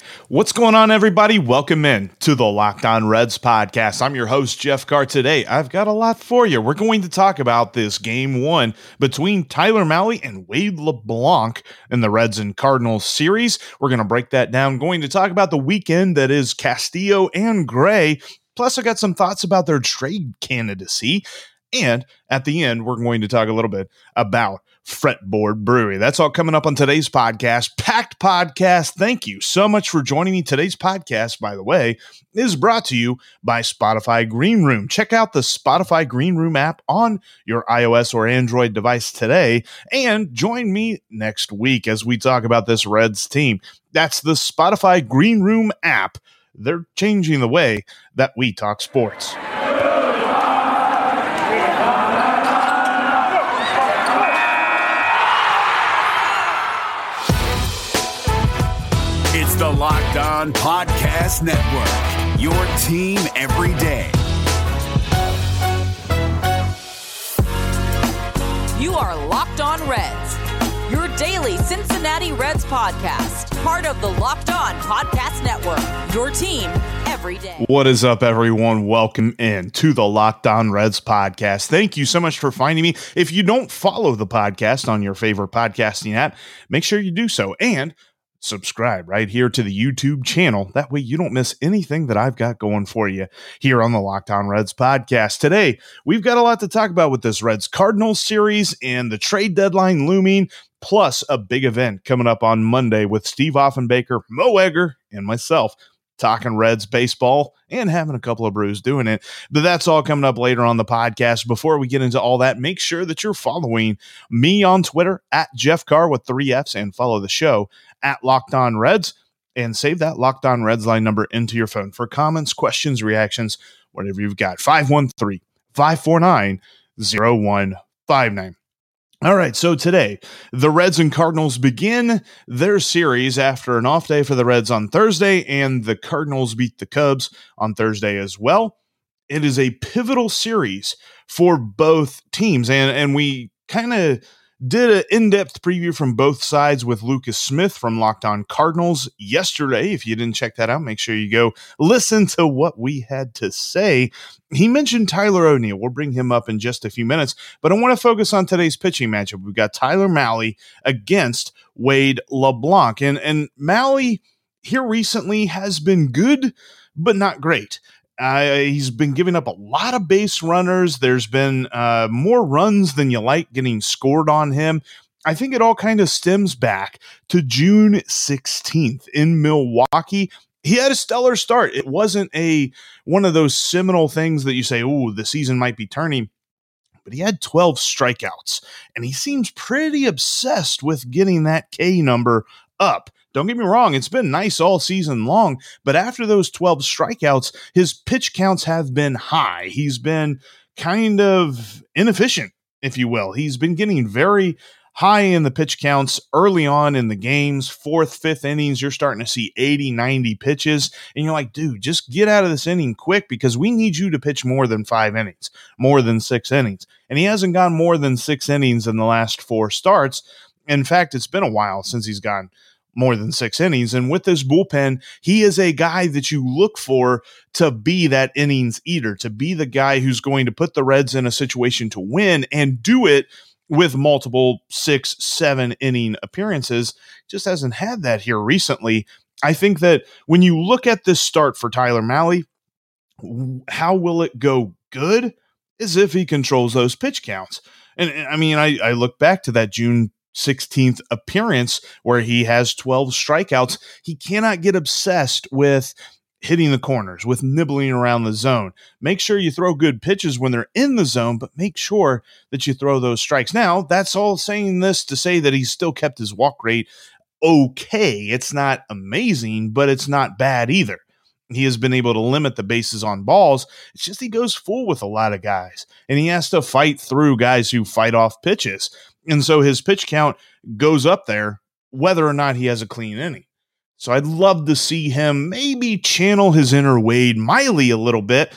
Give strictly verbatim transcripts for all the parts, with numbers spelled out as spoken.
What's going on, everybody? Welcome in to the Locked On Reds podcast. I'm your host, Jeff Carr. Today, I've got a lot for you. We're going to talk about this game one between Tyler Mahle and Wade LeBlanc in the Reds and Cardinals series. We're going to break that down. Going to talk about the weekend that is Castillo and Gray. Plus, I got some thoughts about their trade candidacy. And at the end, we're going to talk a little bit about Fretboard Brewery. That's all coming up on today's podcast. Packed podcast. Thank you so much for joining me. Today's podcast, by the way, is brought to you by Spotify Green Room. Check out the Spotify Green Room app on your iOS or Android device today, and join me next week as we talk about this Reds team. That's the Spotify Green Room app. They're changing the way that we talk sports. It's the Locked On Podcast Network, your team every day. You are Locked On Reds, your daily Cincinnati Reds podcast, part of the Locked On Podcast Network, your team every day. What is up, everyone? Welcome in to the Locked On Reds podcast. Thank you so much for finding me. If you don't follow the podcast on your favorite podcasting app, make sure you do so. And subscribe right here to the YouTube channel. That way you don't miss anything that I've got going for you here on the Locked On Reds podcast. Today, we've got a lot to talk about with this Reds Cardinals series and the trade deadline looming, plus a big event coming up on Monday with Steve Offenbaker, Mo Egger, and myself talking Reds baseball and having a couple of brews doing it. But that's all coming up later on the podcast. Before we get into all that, make sure that you're following me on Twitter at Jeff Carr with three F's, and follow the show at Locked On Reds, and save that Locked On Reds line number into your phone for comments, questions, reactions, whatever you've got. five one three, five four nine, zero one five nine. All right, so today, the Reds and Cardinals begin their series after an off day for the Reds on Thursday, and the Cardinals beat the Cubs on Thursday as well. It is a pivotal series for both teams, and, and we kind of did an in-depth preview from both sides with Lucas Smith from Locked On Cardinals yesterday. If you didn't check that out, make sure you go listen to what we had to say. He mentioned Tyler O'Neill. We'll bring him up in just a few minutes, but I want to focus on today's pitching matchup. We've got Tyler Mahle against Wade LeBlanc, and, and Mahle here recently has been good, but not great. Uh, he's been giving up a lot of base runners. There's been uh, more runs than you like getting scored on him. I think it all kind of stems back to June sixteenth in Milwaukee. He had a stellar start. It wasn't a one of those seminal things that you say, oh, the season might be turning. But he had twelve strikeouts, and he seems pretty obsessed with getting that K number up. Don't get me wrong, it's been nice all season long, but after those twelve strikeouts, his pitch counts have been high. He's been kind of inefficient, if you will. He's been getting very high in the pitch counts early on in the games, fourth, fifth innings. You're starting to see eighty, ninety pitches, and you're like, dude, just get out of this inning quick because we need you to pitch more than five innings, more than six innings. And he hasn't gone more than six innings in the last four starts. In fact, it's been a while since he's gone more than six innings. And with this bullpen, he is a guy that you look for to be that innings eater, to be the guy who's going to put the Reds in a situation to win and do it with multiple six, seven inning appearances. Just hasn't had that here recently. I think that when you look at this start for Tyler Mahle, how will it go good? As if he controls those pitch counts. And I mean, I, I look back to that June sixteenth appearance where he has twelve strikeouts. He cannot get obsessed with hitting the corners, with nibbling around the zone. Make sure you throw good pitches when they're in the zone, but make sure that you throw those strikes. Now, that's all saying this to say that he's still kept his walk rate okay. It's not amazing, but it's not bad either. He has been able to limit the bases on balls. It's just he goes full with a lot of guys, and he has to fight through guys who fight off pitches. And so his pitch count goes up there whether or not he has a clean inning. So I'd love to see him maybe channel his inner Wade Miley a little bit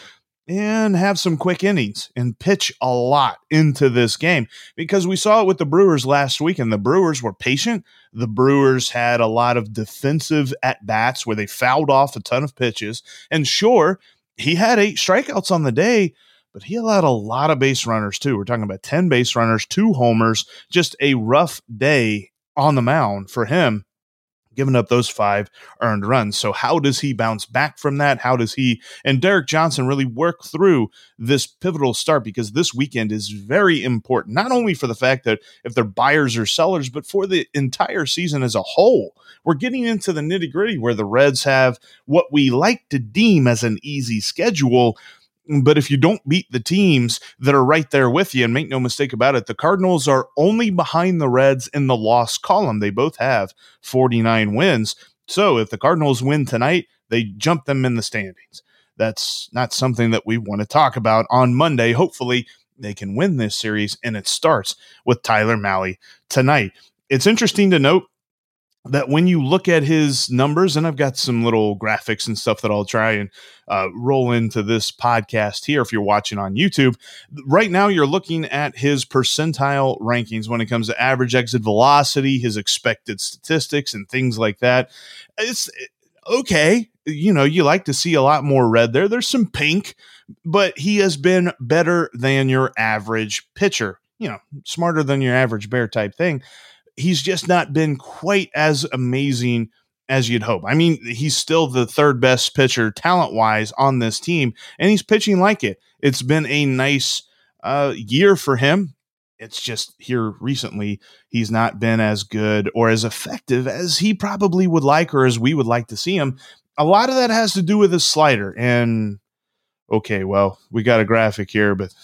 and have some quick innings and pitch a lot into this game, because we saw it with the Brewers last week, and the Brewers were patient. The Brewers had a lot of defensive at-bats where they fouled off a ton of pitches. And sure, he had eight strikeouts on the day, but he allowed a lot of base runners too. We're talking about ten base runners, two homers, just a rough day on the mound for him, giving up those five earned runs. So how does he bounce back from that? How does he and Derek Johnson really work through this pivotal start? Because this weekend is very important, not only for the fact that if they're buyers or sellers, but for the entire season as a whole. We're getting into the nitty gritty where the Reds have what we like to deem as an easy schedule. But if you don't beat the teams that are right there with you, and make no mistake about it, the Cardinals are only behind the Reds in the loss column. They both have forty-nine wins. So if the Cardinals win tonight, they jump them in the standings. That's not something that we want to talk about on Monday. Hopefully they can win this series, and it starts with Tyler Mahle tonight. It's interesting to note that when you look at his numbers, and I've got some little graphics and stuff that I'll try and uh, roll into this podcast here if you're watching on YouTube. Right now, you're looking at his percentile rankings when it comes to average exit velocity, his expected statistics, and things like that. It's okay. You know, you like to see a lot more red there. There's some pink, but he has been better than your average pitcher, you know, smarter than your average bear type thing. He's just not been quite as amazing as you'd hope. I mean, he's still the third best pitcher talent-wise on this team, and he's pitching like it. It's been a nice uh, year for him. It's just here recently he's not been as good or as effective as he probably would like, or as we would like to see him. A lot of that has to do with his slider. And, okay, well, we got a graphic here, but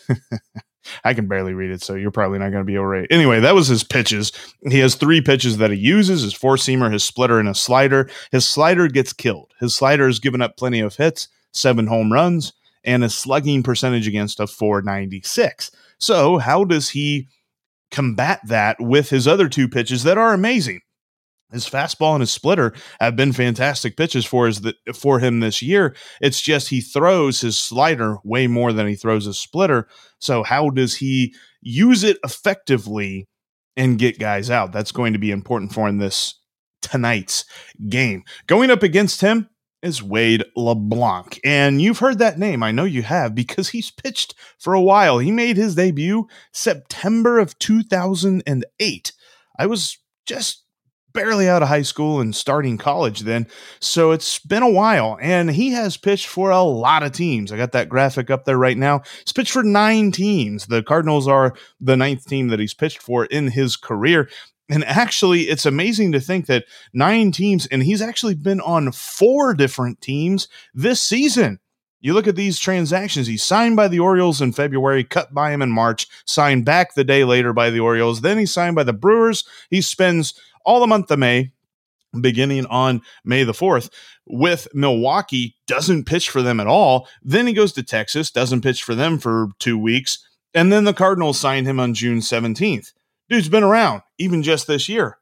I can barely read it, so you're probably not going to be able to read it. Anyway, that was his pitches. He has three pitches that he uses, his four-seamer, his splitter, and his slider. His slider gets killed. His slider has given up plenty of hits, seven home runs, and a slugging percentage against of four ninety-six. So how does he combat that with his other two pitches that are amazing? His fastball and his splitter have been fantastic pitches for his for him this year. It's just he throws his slider way more than he throws his splitter. So how does he use it effectively and get guys out? That's going to be important for him this tonight's game. Going up against him is Wade LeBlanc. And you've heard that name. I know you have, because he's pitched for a while. He made his debut September of two thousand eight. I was just barely out of high school and starting college then. So it's been a while, and he has pitched for a lot of teams. I got that graphic up there right now. He's pitched for nine teams. The Cardinals are the ninth team that he's pitched for in his career. And actually, it's amazing to think that nine teams, and he's actually been on four different teams this season. You look at these transactions. He signed by the Orioles in February, cut by him in March, signed back the day later by the Orioles. Then he signed by the Brewers. He spends all the month of May, beginning on May the fourth, with Milwaukee, doesn't pitch for them at all. Then he goes to Texas, doesn't pitch for them for two weeks. And then the Cardinals signed him on June seventeenth. Dude's been around, even just this year.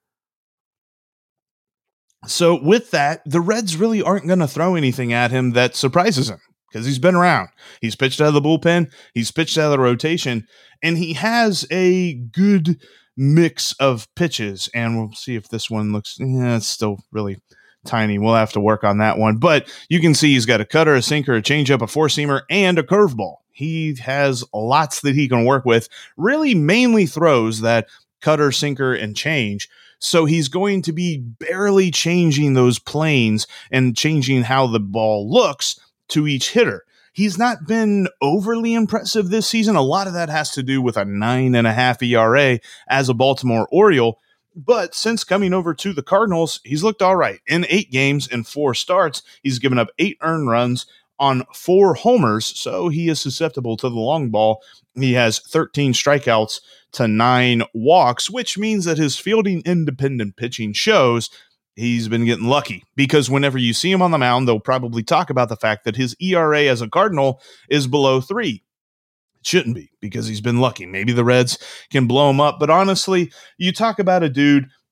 So with that, the Reds really aren't going to throw anything at him that surprises him, because he's been around. He's pitched out of the bullpen. He's pitched out of the rotation. And he has a good mix of pitches, and we'll see if this one looks, yeah, it's still really tiny. We'll have to work on that one, but you can see he's got a cutter, a sinker, a changeup, a four-seamer, and a curveball. He has lots that he can work with, really mainly throws that cutter, sinker, and change. So he's going to be barely changing those planes and changing how the ball looks to each hitter. He's not been overly impressive this season. A lot of that has to do with a nine and a half E R A as a Baltimore Oriole. But since coming over to the Cardinals, he's looked all right. In eight games and four starts, he's given up eight earned runs on four homers, so he is susceptible to the long ball. He has thirteen strikeouts to nine walks, which means that his fielding independent pitching shows he's been getting lucky, because whenever you see him on the mound, they'll probably talk about the fact that his E R A as a Cardinal is below three. It shouldn't be, because he's been lucky. Maybe the Reds can blow him up, but honestly, you talk about a dude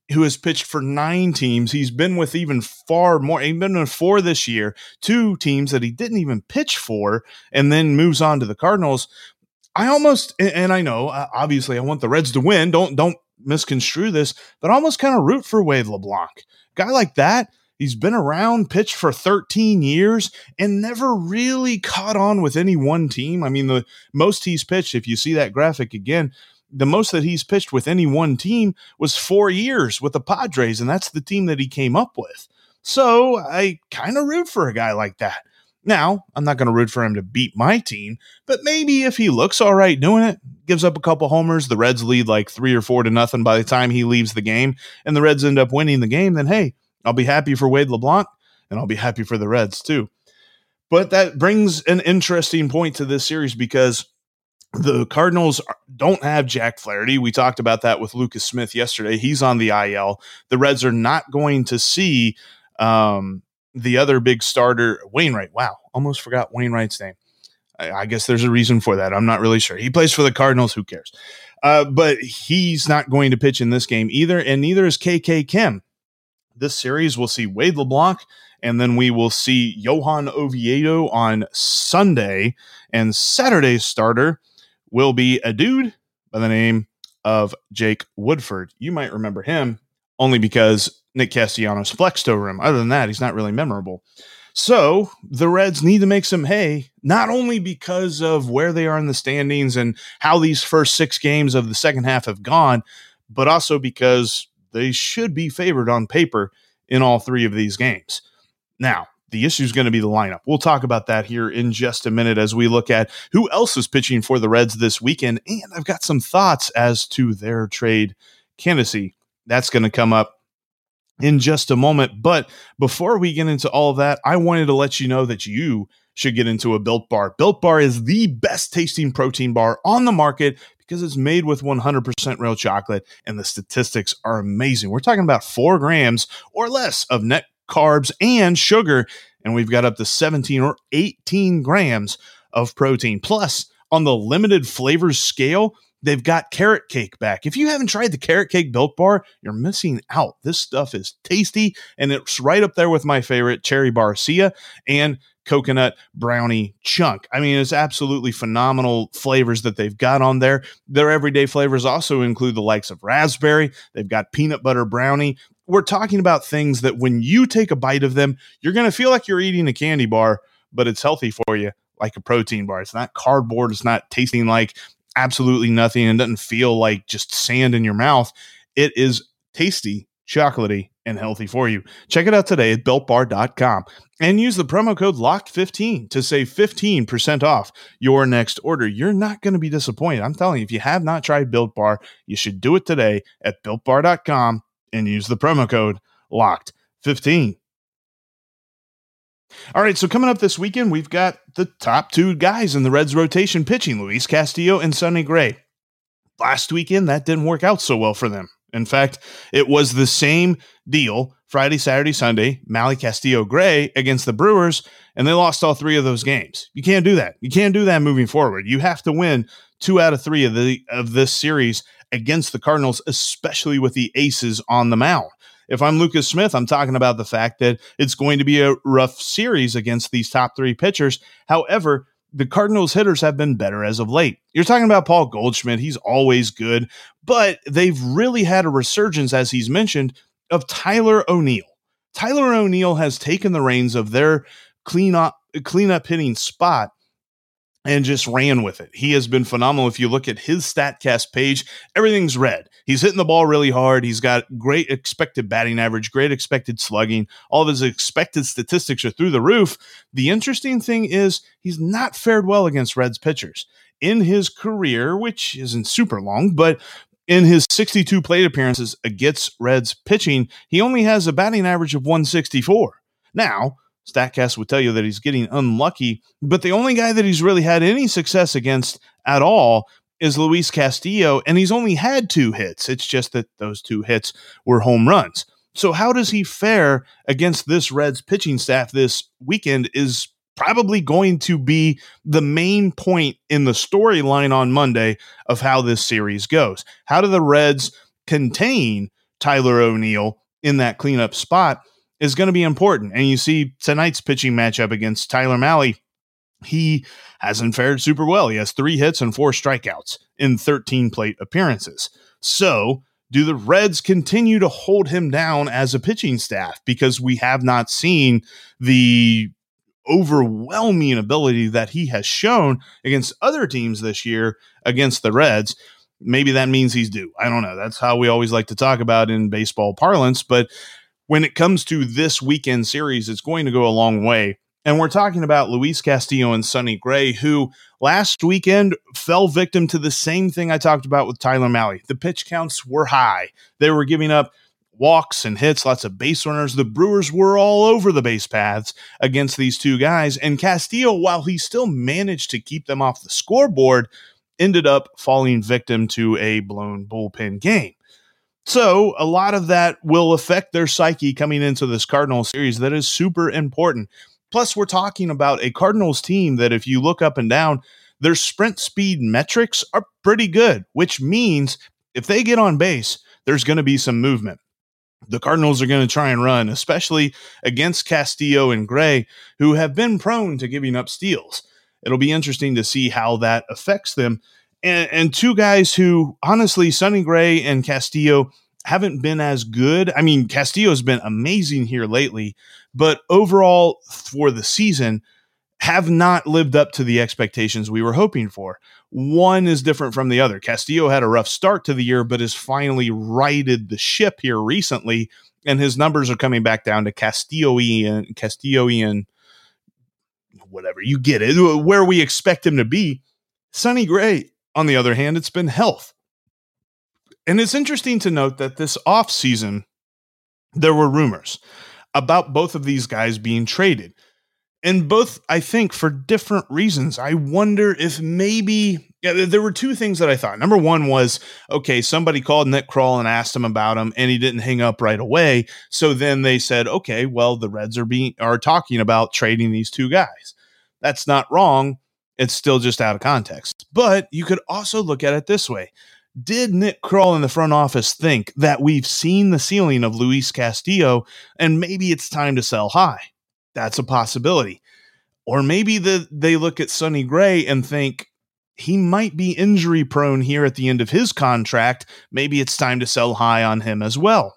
who has pitched for nine teams. He's been with even far more. He's been with four this year, two teams that he didn't even pitch for, and then moves on to the Cardinals. I almost, and I know, obviously, I want the Reds to win. Don't don't misconstrue this, but I almost kind of root for Wade LeBlanc. Guy like that, he's been around, pitched for thirteen years, and never really caught on with any one team. I mean, the most he's pitched, if you see that graphic again, the most that he's pitched with any one team was four years with the Padres, and that's the team that he came up with. So I kind of root for a guy like that. Now, I'm not going to root for him to beat my team, but maybe if he looks all right doing it, gives up a couple homers, the Reds lead like three or four to nothing by the time he leaves the game, and the Reds end up winning the game, then hey, I'll be happy for Wade LeBlanc, and I'll be happy for the Reds too. But that brings an interesting point to this series because the Cardinals don't have Jack Flaherty. We talked about that with Lucas Smith yesterday. He's on the I L. The Reds are not going to see um, the other big starter, Wainwright. Wow, almost forgot Wainwright's name. I, I guess there's a reason for that. I'm not really sure. He plays for the Cardinals. Who cares? Uh, but he's not going to pitch in this game either, and neither is K K Kim. This series, we'll see Wade LeBlanc, and then we will see Johan Oviedo on Sunday, and Saturday's starter will be a dude by the name of Jake Woodford. You might remember him only because Nick Castellanos flexed over him. Other than that, he's not really memorable. So the Reds need to make some hay, not only because of where they are in the standings and how these first six games of the second half have gone, but also because they should be favored on paper in all three of these games. Now, the issue is going to be the lineup. We'll talk about that here in just a minute as we look at who else is pitching for the Reds this weekend. And I've got some thoughts as to their trade candidacy. That's going to come up in just a moment. But before we get into all of that, I wanted to let you know that you should get into a Built Bar. Built Bar is the best tasting protein bar on the market because it's made with one hundred percent real chocolate, and the statistics are amazing. We're talking about four grams or less of net carbs and sugar, and we've got up to seventeen or eighteen grams of protein. Plus, on the limited flavors scale, they've got carrot cake back. If you haven't tried the carrot cake Built Bar, you're missing out. This stuff is tasty, and it's right up there with my favorite Cherry Barcia and coconut brownie chunk. I mean, it's absolutely phenomenal flavors that they've got on there. Their everyday flavors also include the likes of raspberry. They've got peanut butter brownie. We're talking about things that when you take a bite of them, you're going to feel like you're eating a candy bar, but it's healthy for you like a protein bar. It's not cardboard. It's not tasting like absolutely nothing and doesn't feel like just sand in your mouth. It is tasty, chocolatey, and healthy for you. Check it out today at built bar dot com and use the promo code locked fifteen to save fifteen percent off your next order. You're not going to be disappointed. I'm telling you, if you have not tried Built Bar, you should do it today at built bar dot com and use the promo code locked fifteen. All right, so coming up this weekend, we've got the top two guys in the Reds rotation pitching, Luis Castillo and Sonny Gray. Last weekend, that didn't work out so well for them. In fact, it was the same deal Friday, Saturday, Sunday, Mally Castillo Gray against the Brewers, and they lost all three of those games. You can't do that. You can't do that moving forward. You have to win two out of three of the of this series against the Cardinals, especially with the aces on the mound. If I'm Lucas Smith, I'm talking about the fact that it's going to be a rough series against these top three pitchers. However, the Cardinals hitters have been better as of late. You're talking about Paul Goldschmidt. He's always good, but they've really had a resurgence, as he's mentioned, of Tyler O'Neill. Tyler O'Neill has taken the reins of their cleanup, cleanup hitting spot and just ran with it. He has been phenomenal. If you look at his StatCast page, everything's red. He's hitting the ball really hard. He's got great expected batting average, great expected slugging. All of his expected statistics are through the roof. The interesting thing is he's not fared well against Reds pitchers. In his career, which isn't super long, but in his sixty-two plate appearances against Reds pitching, he only has a batting average of one sixty-four. Now, StatCast would tell you that he's getting unlucky, but the only guy that he's really had any success against at all is Luis Castillo, and he's only had two hits. It's just that those two hits were home runs. So how does he fare against this Reds pitching staff this weekend is probably going to be the main point in the storyline on Monday of how this series goes. How do the Reds contain Tyler O'Neill in that cleanup spot is going to be important. And you see tonight's pitching matchup against Tyler Mahle. He hasn't fared super well. He has three hits and four strikeouts in thirteen plate appearances. So do the Reds continue to hold him down as a pitching staff? Because we have not seen the overwhelming ability that he has shown against other teams this year against the Reds. Maybe that means he's due. I don't know. That's how we always like to talk about in baseball parlance. But when it comes to this weekend series, it's going to go a long way. And we're talking about Luis Castillo and Sonny Gray, who last weekend fell victim to the same thing I talked about with Tyler Mahle. The pitch counts were high. They were giving up walks and hits, lots of base runners. The Brewers were all over the base paths against these two guys. And Castillo, while he still managed to keep them off the scoreboard, ended up falling victim to a blown bullpen game. So a lot of that will affect their psyche coming into this Cardinals series that is super important. Plus, we're talking about a Cardinals team that if you look up and down, their sprint speed metrics are pretty good, which means if they get on base, there's going to be some movement. The Cardinals are going to try and run, especially against Castillo and Gray, who have been prone to giving up steals. It'll be interesting to see how that affects them. And, and two guys who, honestly, Sonny Gray and Castillo haven't been as good. I mean, Castillo's been amazing here lately, but overall for the season have not lived up to the expectations we were hoping for. One is different from the other. Castillo had a rough start to the year, but has finally righted the ship here recently, and his numbers are coming back down to Castillo-ian, Castillo-ian, whatever, you get it, where we expect him to be. Sonny Gray, on the other hand, it's been health. And it's interesting to note that this offseason, there were rumors about both of these guys being traded. And both, I think, for different reasons. I wonder if maybe, yeah, there were two things that I thought. Number one was, okay, somebody called Nick Krall and asked him about him, and he didn't hang up right away. So then they said, okay, well, the Reds are being are talking about trading these two guys. That's not wrong. It's still just out of context. But you could also look at it this way. Did Nick Krall in the front office think that we've seen the ceiling of Luis Castillo and maybe it's time to sell high? That's a possibility. Or maybe the, they look at Sonny Gray and think he might be injury prone here at the end of his contract. Maybe it's time to sell high on him as well.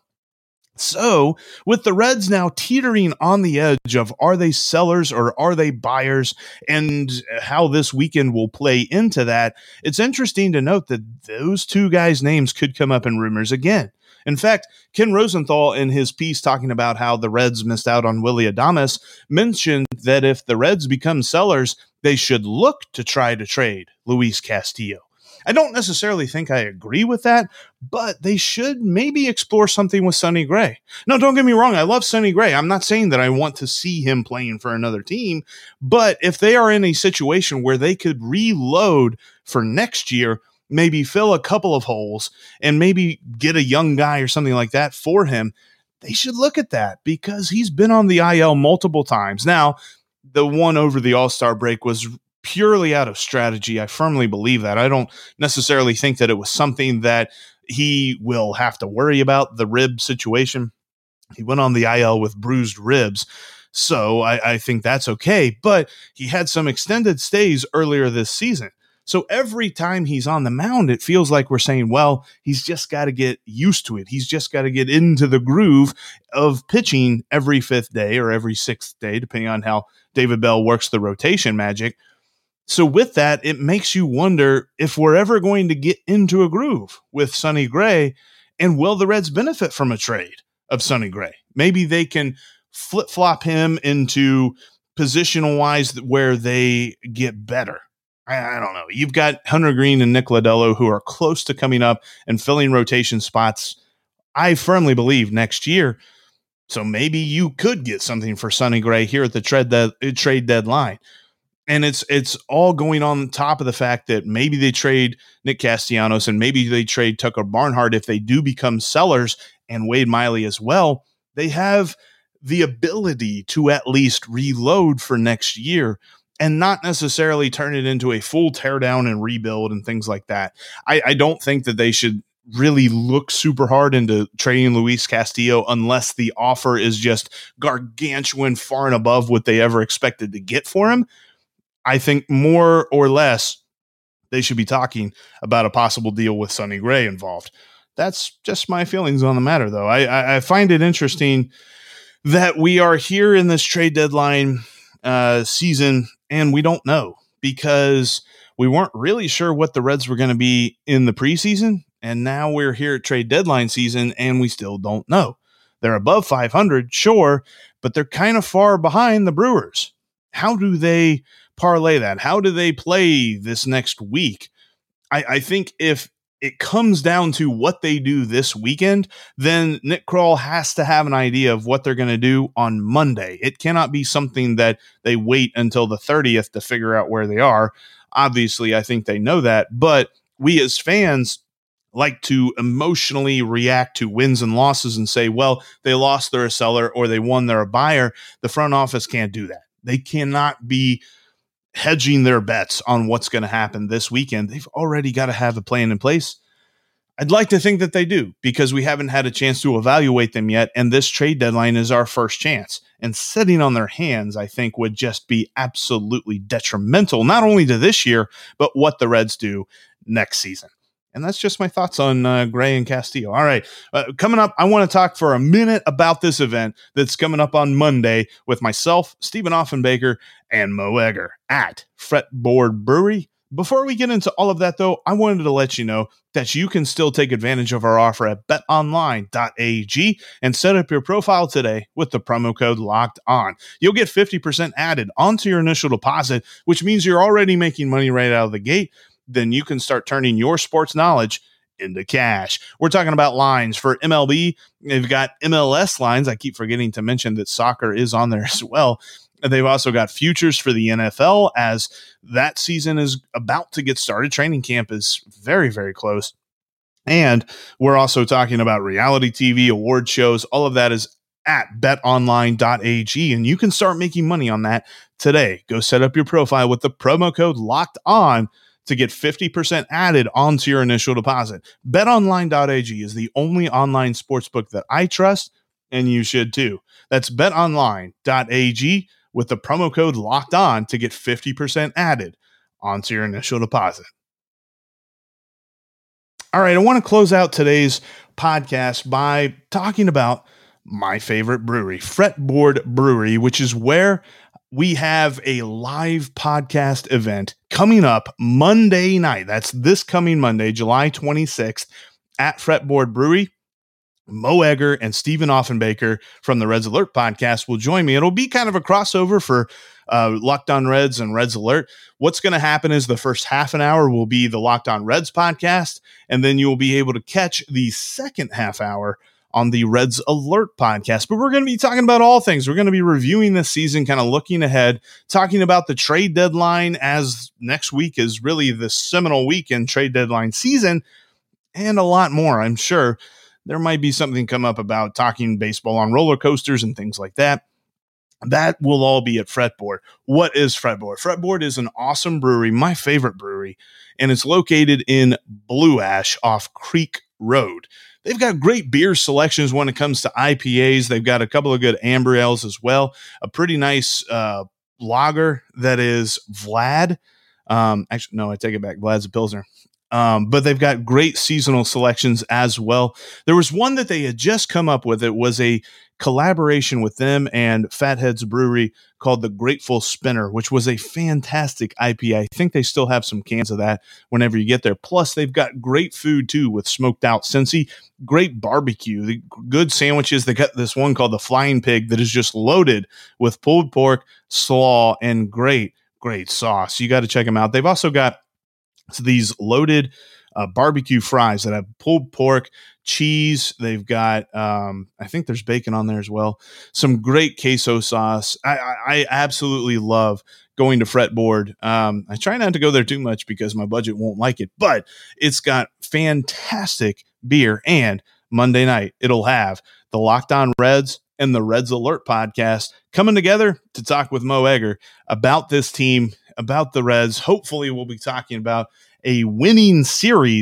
So, with the Reds now teetering on the edge of are they sellers or are they buyers, and how this weekend will play into that, it's interesting to note that those two guys' names could come up in rumors again. In fact, Ken Rosenthal, in his piece talking about how the Reds missed out on Willy Adames, mentioned that if the Reds become sellers, they should look to try to trade Luis Castillo. I don't necessarily think I agree with that, but they should maybe explore something with Sonny Gray. No, don't get me wrong. I love Sonny Gray. I'm not saying that I want to see him playing for another team, but if they are in a situation where they could reload for next year, maybe fill a couple of holes and maybe get a young guy or something like that for him, they should look at that because he's been on the I L multiple times. Now, the one over the All-Star break was purely out of strategy. I firmly believe that. I don't necessarily think that it was something that he will have to worry about, the rib situation. He went on the I L with bruised ribs, so I, I think that's okay. But he had some extended stays earlier this season. So every time he's on the mound, it feels like we're saying, well, he's just got to get used to it. He's just got to get into the groove of pitching every fifth day or every sixth day, depending on how David Bell works the rotation magic. So with that, it makes you wonder if we're ever going to get into a groove with Sonny Gray, and will the Reds benefit from a trade of Sonny Gray? Maybe they can flip-flop him into positional-wise where they get better. I, I don't know. You've got Hunter Green and Nick Lodolo who are close to coming up and filling rotation spots, I firmly believe, next year. So maybe you could get something for Sonny Gray here at the trade, de- trade deadline. And it's it's all going on top of the fact that maybe they trade Nick Castellanos and maybe they trade Tucker Barnhart if they do become sellers, and Wade Miley as well. They have the ability to at least reload for next year and not necessarily turn it into a full teardown and rebuild and things like that. I, I don't think that they should really look super hard into trading Luis Castillo unless the offer is just gargantuan, far and above what they ever expected to get for him. I think more or less they should be talking about a possible deal with Sonny Gray involved. That's just my feelings on the matter, though. I, I, I find it interesting that we are here in this trade deadline uh, season and we don't know, because we weren't really sure what the Reds were going to be in the preseason. And now we're here at trade deadline season and we still don't know. They're above five hundred, sure, but they're kind of far behind the Brewers. How do they parlay that? How do they play this next week? I, I think if it comes down to what they do this weekend, then Nick Krall has to have an idea of what they're going to do on Monday. It cannot be something that they wait until the thirtieth to figure out where they are. Obviously, I think they know that, but we as fans like to emotionally react to wins and losses and say, well, they lost, they're a seller, or they won, they're a buyer. The front office can't do that. They cannot be hedging their bets on what's going to happen this weekend. They've already got to have a plan in place. I'd like to think that they do, because we haven't had a chance to evaluate them yet, and this trade deadline is our first chance. And sitting on their hands, I think, would just be absolutely detrimental, not only to this year, but what the Reds do next season. And that's just my thoughts on uh, Gray and Castillo. All right, uh, coming up, I want to talk for a minute about this event that's coming up on Monday with myself, Stephen Offenbaker, and Mo Egger at Fretboard Brewery. Before we get into all of that, though, I wanted to let you know that you can still take advantage of our offer at bet online dot a g and set up your profile today with the promo code Locked On. You'll get fifty percent added onto your initial deposit, which means you're already making money right out of the gate. Then you can start turning your sports knowledge into cash. We're talking about lines for M L B. They've got M L S lines. I keep forgetting to mention that soccer is on there as well. They've also got futures for the N F L, as that season is about to get started. Training camp is very, very close. And we're also talking about reality T V, award shows. All of that is at bet online dot a g, and you can start making money on that today. Go set up your profile with the promo code Locked On to get fifty percent added onto your initial deposit. bet online dot a g is the only online sportsbook that I trust, and you should too. That's bet online dot a g with the promo code Locked On to get fifty percent added onto your initial deposit. All right, I want to close out today's podcast by talking about my favorite brewery, Fretboard Brewery, which is where we have a live podcast event coming up Monday night. That's this coming Monday, July twenty-sixth, at Fretboard Brewery. Mo Egger and Stephen Offenbaker from the Reds Alert podcast will join me. It'll be kind of a crossover for uh, Locked On Reds and Reds Alert. What's going to happen is the first half an hour will be the Locked On Reds podcast, and then you'll be able to catch the second half hour on the Reds Alert podcast. But we're going to be talking about all things. We're going to be reviewing this season, kind of looking ahead, talking about the trade deadline, as next week is really the seminal week in trade deadline season, and a lot more. I'm sure there might be something come up about talking baseball on roller coasters and things like that. That will all be at Fretboard. What is Fretboard? Fretboard is an awesome brewery, my favorite brewery, and it's located in Blue Ash off Creek Road. They've got great beer selections when it comes to I P As. They've got a couple of good amber ales as well. A pretty nice uh, lager that is Vlad. Um, actually, no, I take it back. Vlad's a Pilsner. Um, but they've got great seasonal selections as well. There was one that they had just come up with. It was a collaboration with them and Fatheads Brewery called the Grateful Spinner, which was a fantastic I P A. I think they still have some cans of that whenever you get there. Plus, they've got great food, too, with smoked out Cincy, great barbecue, the good sandwiches. They got this one called the Flying Pig that is just loaded with pulled pork, slaw, and great, great sauce. You got to check them out. They've also got these loaded uh, barbecue fries that have pulled pork, cheese. They've got, um, I think there's bacon on there as well. Some great queso sauce. I, I, I absolutely love going to Fretboard. Um, I try not to go there too much because my budget won't like it, but it's got fantastic beer. And Monday night, it'll have the Locked On Reds and the Reds Alert podcast coming together to talk with Mo Egger about this team, about the Reds. Hopefully we'll be talking about a winning series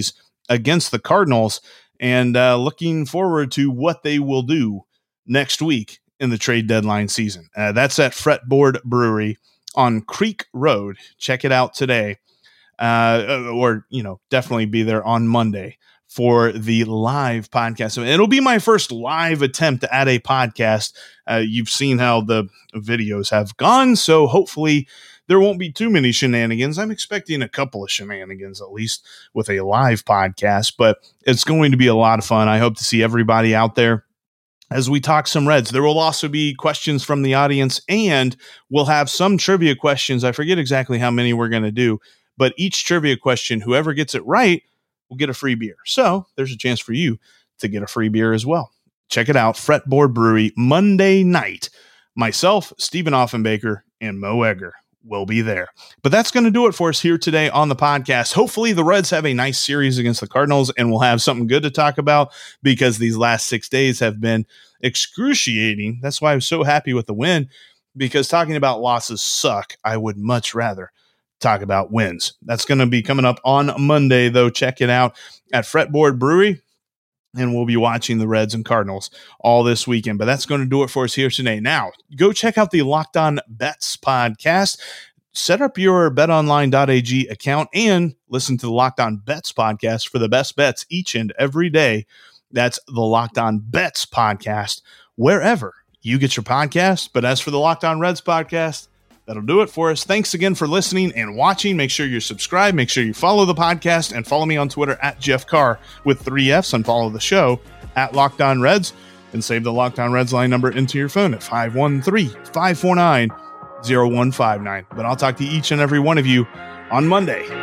against the Cardinals, and uh, looking forward to what they will do next week in the trade deadline season. Uh, that's at Fretboard Brewery on Creek Road. Check it out today, uh, or, you know, definitely be there on Monday for the live podcast. So it'll be my first live attempt at a podcast. Uh, you've seen how the videos have gone, so hopefully there won't be too many shenanigans. I'm expecting a couple of shenanigans at least with a live podcast, but it's going to be a lot of fun. I hope to see everybody out there as we talk some Reds. There will also be questions from the audience, and we'll have some trivia questions. I forget exactly how many we're going to do, but each trivia question, whoever gets it right, will get a free beer. So there's a chance for you to get a free beer as well. Check it out, Fretboard Brewery, Monday night. Myself, Stephen Offenbaker, and Mo Egger will be there. But that's going to do it for us here today on the podcast. Hopefully the Reds have a nice series against the Cardinals, and we'll have something good to talk about, because these last six days have been excruciating. That's why I'm so happy with the win, because talking about losses suck. I would much rather talk about wins. That's going to be coming up on Monday, though. Check it out at Fretboard Brewery, and we'll be watching the Reds and Cardinals all this weekend. But that's going to do it for us here today. Now, go check out the Locked On Bets podcast. Set up your bet online dot a g account and listen to the Locked On Bets podcast for the best bets each and every day. That's the Locked On Bets podcast, wherever you get your podcast. But as for the Locked On Reds podcast, that'll do it for us. Thanks again for listening and watching. Make sure you're subscribed. Make sure you follow the podcast, and follow me on Twitter at Jeff Carr with three F's, and follow the show at Locked On Reds, and save the Locked On Reds line number into your phone at five one three, five four nine, zero one five nine. But I'll talk to each and every one of you on Monday.